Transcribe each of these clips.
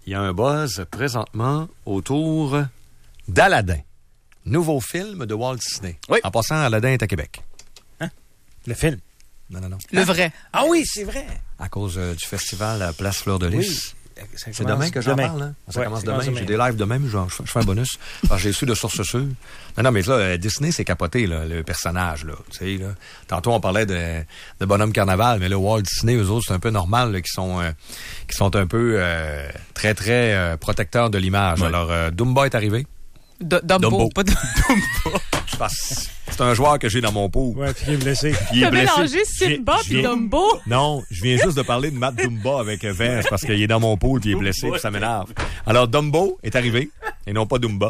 il y a un buzz présentement autour d'Aladin. Nouveau film de Walt Disney. Oui. En passant, Aladin est à Québec. Hein? Le film? Non. Le vrai. Ah oui, c'est vrai. À cause du festival à Place Fleur de Lys. Oui. C'est demain que j'en parle, hein? Ça commence demain. J'ai des lives demain, je fais un bonus. Alors, j'ai su de sources sûres. Non, mais là, Disney, c'est capoté, là, le personnage, là. Tu sais, là. Tantôt, on parlait de Bonhomme Carnaval, mais là, Walt Disney, eux autres, c'est un peu normal, là, qui sont un peu très, très protecteurs de l'image. Ouais. Alors, Dumbo est arrivé. Dumbo. Pas Dumbo. Je pense. C'est un joueur que j'ai dans mon pot. Ouais, puis il est blessé. T'as mélangé Simba et Dumbo? Non, je viens juste de parler de Matt Dumba avec Vince parce qu'il est dans mon pot et il est blessé puis ça m'énerve. Alors, Dumbo est arrivé et non pas Dumba.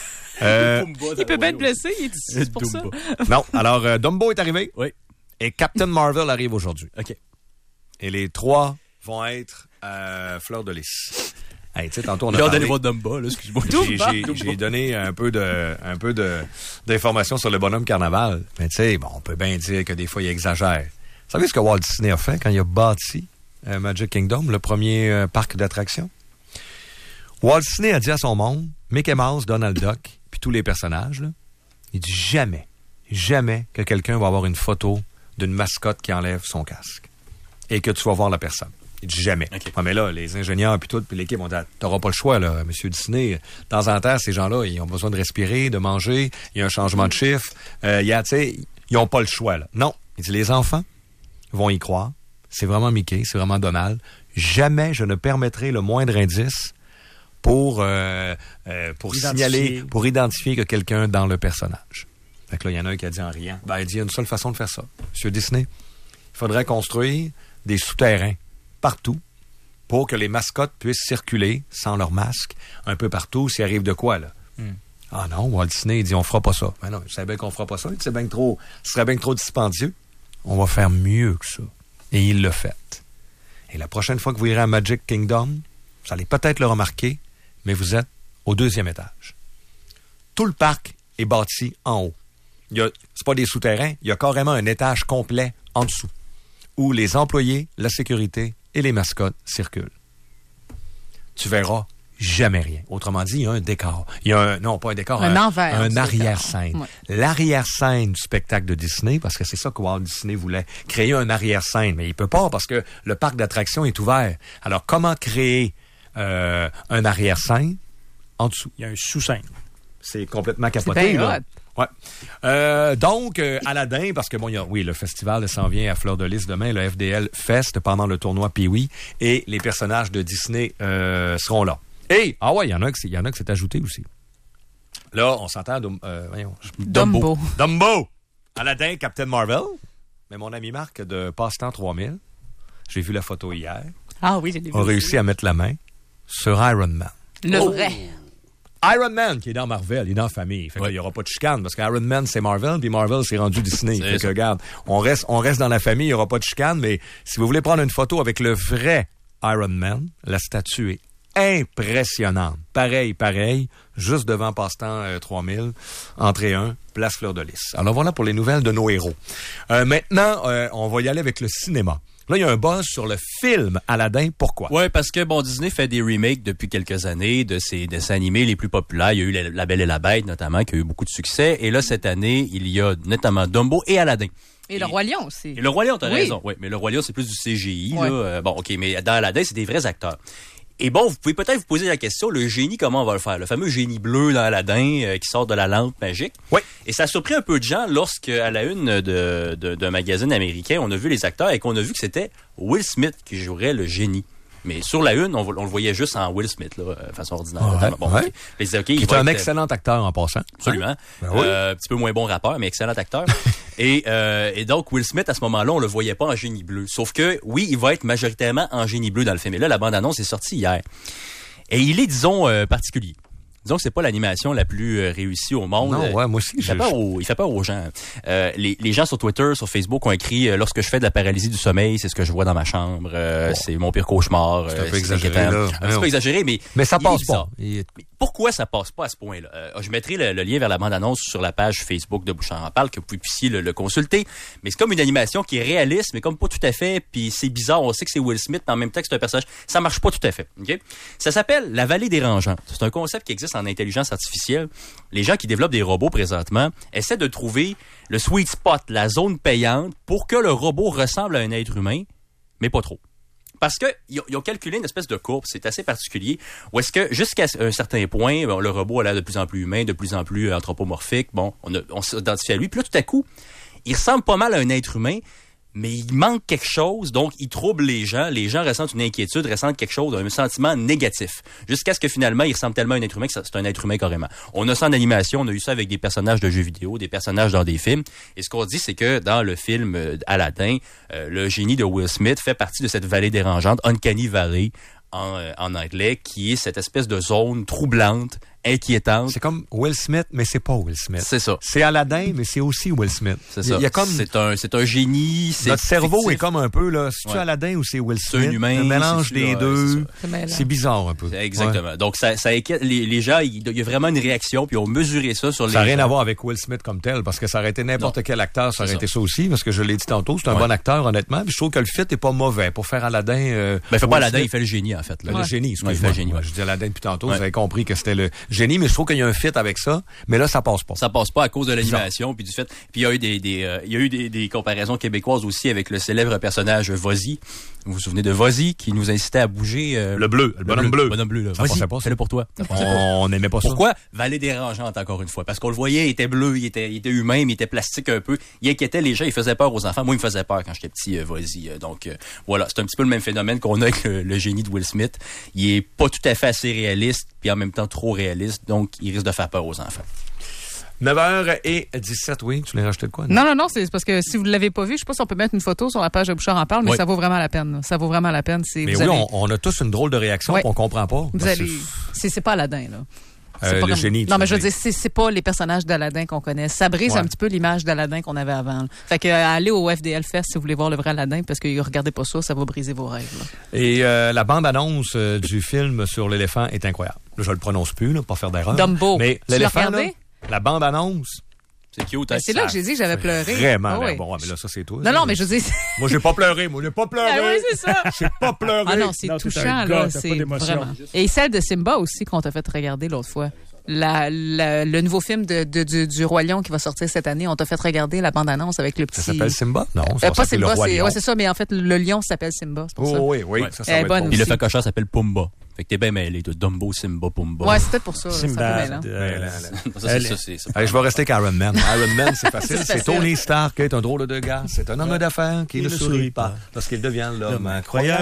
Il peut bien être blessé, c'est pour ça. Non, alors, Dumbo est arrivé. Oui. Et Captain Marvel arrive aujourd'hui. OK. Et les trois vont être Fleur de Lys. Hey, tu sais, tantôt, on a parlé... votre Dumba, là, excuse-moi. J'ai donné un peu d'informations sur le bonhomme Carnaval. Mais tu sais, bon, on peut bien dire que des fois, il exagère. Vous savez ce que Walt Disney a fait quand il a bâti Magic Kingdom, le premier parc d'attractions? Walt Disney a dit à son monde, Mickey Mouse, Donald Duck, puis tous les personnages, là, il dit jamais que quelqu'un va avoir une photo d'une mascotte qui enlève son casque et que tu vas voir la personne. Il dit jamais. Okay. Ah, mais là, les ingénieurs puis tout, puis l'équipe ont dit, t'auras pas le choix, là, Monsieur Disney. De temps en temps, ces gens-là, ils ont besoin de respirer, de manger. Il y a un changement de chiffre. Ils ont pas le choix, là. Non. Il dit, les enfants vont y croire. C'est vraiment Mickey, c'est vraiment Donald. Jamais je ne permettrai le moindre indice pour signaler, pour identifier que quelqu'un dans le personnage. Fait que là, il y en a un qui a dit en riant, il dit, il y a une seule façon de faire ça. Monsieur Disney, il faudrait construire des souterrains partout pour que les mascottes puissent circuler sans leur masque un peu partout s'il arrive de quoi, là. Ah non, Walt Disney, il dit, on fera pas ça. Ben non, je savais bien qu'on fera pas ça. Ce serait bien trop dispendieux. On va faire mieux que ça. Et il l'a fait. Et la prochaine fois que vous irez à Magic Kingdom, vous allez peut-être le remarquer, mais vous êtes au 2e étage. Tout le parc est bâti en haut. C'est pas des souterrains, il y a carrément un étage complet en dessous, où les employés, la sécurité et les mascottes circulent. Tu verras jamais rien. Autrement dit, il y a un décor. Il y a un arrière-scène. Ouais. L'arrière-scène du spectacle de Disney, parce que c'est ça que Walt Disney voulait, créer un arrière-scène. Mais il peut pas parce que le parc d'attractions est ouvert. Alors, comment créer un arrière-scène en dessous? Il y a un sous-scène. C'est complètement capoté, là. Ouais. Donc, Aladin, parce que le festival s'en vient à Fleur de Lys demain, le FDL Fest pendant le tournoi Pee-Wee, et les personnages de Disney seront là. Et, il y en a qui s'est ajouté aussi. Là, on s'entend, Dumbo. Aladin, Captain Marvel. Mais mon ami Marc de Passe-Temps 3000, j'ai vu la photo hier. Ah oui, j'ai vu. A réussi à mettre la main sur Iron Man. Le vrai. Iron Man, qui est dans Marvel, il est dans la famille. Fait qu'il n'y aura pas de chicane, parce qu'Iron Man, c'est Marvel, puis Marvel, c'est rendu Disney. Fait que, regarde, on reste dans la famille, il n'y aura pas de chicane, mais si vous voulez prendre une photo avec le vrai Iron Man, la statue est impressionnante. Pareil, juste devant Passe-Temps 3000, entrée 1, place Fleur de Lys. Alors voilà pour les nouvelles de nos héros. Maintenant, on va y aller avec le cinéma. Là, il y a un buzz sur le film Aladin. Pourquoi? Oui, parce que Disney fait des remakes depuis quelques années de ses dessins animés les plus populaires. Il y a eu La Belle et la Bête, notamment, qui a eu beaucoup de succès. Et là, cette année, il y a notamment Dumbo et Aladin. Et le Roi Lion aussi. Et le Roi Lion, t'as raison. Oui, mais le Roi Lion, c'est plus du CGI. Ouais. Là. OK, mais dans Aladin, c'est des vrais acteurs. Et vous pouvez peut-être vous poser la question, le génie, comment on va le faire? Le fameux génie bleu dans Aladin qui sort de la lampe magique. Oui. Et ça a surpris un peu de gens lorsque, à la une d'un magazine américain, on a vu les acteurs et qu'on a vu que c'était Will Smith qui jouerait le génie. Mais sur la une, on le voyait juste en Will Smith, là, façon ordinaire. Okay. Qui est un excellent acteur en passant. Absolument. Un petit peu moins bon rappeur, mais excellent acteur. et donc, Will Smith, à ce moment-là, on le voyait pas en génie bleu. Sauf que, oui, il va être majoritairement en génie bleu dans le film. Et là, la bande-annonce est sortie hier. Et il est, disons, particulier. Disons que c'est pas l'animation la plus réussie au monde. Non, moi aussi. Il fait peur aux gens. Les gens sur Twitter, sur Facebook ont écrit « Lorsque je fais de la paralysie du sommeil, c'est ce que je vois dans ma chambre. C'est mon pire cauchemar. » C'est un peu exagéré, là. Un petit peu exagéré, mais ça passe pas. Pourquoi ça passe pas à ce point-là? Je mettrai le lien vers la bande-annonce sur la page Facebook de Bouchard en parle, que vous puissiez le consulter. Mais c'est comme une animation qui est réaliste, mais comme pas tout à fait, puis c'est bizarre. On sait que c'est Will Smith, mais en même temps que c'est un personnage. Ça marche pas tout à fait. Okay? Ça s'appelle la vallée dérangeante. C'est un concept qui existe en intelligence artificielle. Les gens qui développent des robots présentement essaient de trouver le sweet spot, la zone payante, pour que le robot ressemble à un être humain, mais pas trop. Parce que ils ont calculé une espèce de courbe, c'est assez particulier, où est-ce que jusqu'à un certain point, bon, le robot a l'air de plus en plus humain, de plus en plus anthropomorphique, bon, on s'identifie à lui, puis là, tout à coup, il ressemble pas mal à un être humain, mais il manque quelque chose, donc il trouble les gens ressentent une inquiétude, ressentent quelque chose, un sentiment négatif, jusqu'à ce que finalement, il ressemble tellement à un être humain que c'est un être humain carrément. On a ça en animation, on a eu ça avec des personnages de jeux vidéo, des personnages dans des films, et ce qu'on dit, c'est que dans le film Aladdin, le génie de Will Smith fait partie de cette vallée dérangeante, Uncanny Valley, en anglais, qui est cette espèce de zone troublante, inquiétante. C'est comme Will Smith, mais c'est pas Will Smith. C'est ça. C'est Aladdin, mais c'est aussi Will Smith. C'est ça. Il y a comme... C'est un génie. Notre cerveau fictif. est comme un peu, là, c'est-tu Aladdin ou c'est Will Smith? C'est un humain. Un mélange des deux. C'est bizarre un peu. Exactement. Ouais. Donc, ça inquiète les gens. Il y a vraiment une réaction, puis on mesurait ça sur les Ça n'a rien gens. à voir avec Will Smith comme tel, parce que ça aurait été n'importe quel acteur, ça aurait été ça aussi, parce que je l'ai dit tantôt, c'est un bon acteur, honnêtement, puis je trouve que le fit est pas mauvais pour faire Aladdin. Il fait pas Aladdin, il fait le génie, en fait. Là. Le génie, il fait le génie. Je dis Aladdin depuis tantôt, vous avez compris que c'était le génie, mais je trouve qu'il y a un fit avec ça, mais là, ça passe pas. Ça passe pas à cause de l'animation, puis du fait. Puis il y a eu des comparaisons québécoises aussi avec le célèbre personnage Vozzy. Vous vous souvenez de Vozzy qui nous incitait à bouger le bleu, le bonhomme bleu. Le bonhomme bleu, là. Vozzy, fais-le pour toi. On n'aimait pas ça. Pourquoi? Vallée dérangeante, encore une fois. Parce qu'on le voyait, il était bleu, il était humain, mais il était plastique un peu. Il inquiétait les gens, il faisait peur aux enfants. Moi, il me faisait peur quand j'étais petit, Vozzy. Donc, voilà. C'est un petit peu le même phénomène qu'on a avec le génie de Will Smith. Il est pas tout à fait assez réaliste, puis en même temps trop réaliste. Donc, il risque de faire peur aux enfants. 9h17, oui, tu l'as rajouté de quoi? Non, c'est parce que si vous ne l'avez pas vu, je sais pas si on peut mettre une photo sur la page de Bouchard en parle, mais ça vaut vraiment la peine. Là. Ça vaut vraiment la peine. Mais oui, on a tous une drôle de réaction qu'on comprend pas. Vous allez... C'est pas Aladdin, là. Le génie. Non, mais je veux dire, c'est pas les personnages d'Aladin qu'on connaît. Ça brise un petit peu l'image d'Aladin qu'on avait avant. Là. Fait que allez au FDL Fest si vous voulez voir le vrai Aladin, parce que regardez pas ça, ça va briser vos rêves. Là. Et la bande-annonce du film sur l'éléphant est incroyable. Là, je le prononce plus, là, pour pas faire d'erreur. Dumbo. Mais tu l'as l'éléphant, regardé? Là, la bande-annonce. C'est cute. C'est là que j'ai dit que j'avais pleuré. Vraiment, bon, mais là, ça, c'est toi. Non, mais je dis. Moi, j'ai pas pleuré. Ah oui, c'est ça. J'ai pas pleuré. Ah non, c'est touchant, là. C'est vraiment. Et celle de Simba aussi qu'on t'a fait regarder l'autre fois. Le nouveau film du Roi Lion qui va sortir cette année, on t'a fait regarder la bande-annonce avec le petit... Ça s'appelle Simba? Non, pas Simba, c'est ça, mais en fait, le lion s'appelle Simba, c'est pour ça. Oui, ça va être bon. Puis le facocheur s'appelle Pumba. Fait que t'es bien mêlé, de Dumbo, Simba, Pumba. Ouais, c'est peut-être pour ça. Simba. Je vais rester avec Iron Man. Iron Man, c'est facile. C'est Tony Stark qui est un drôle de gars. C'est un homme d'affaires qui ne sourit pas parce qu'il devient l'homme incroyable.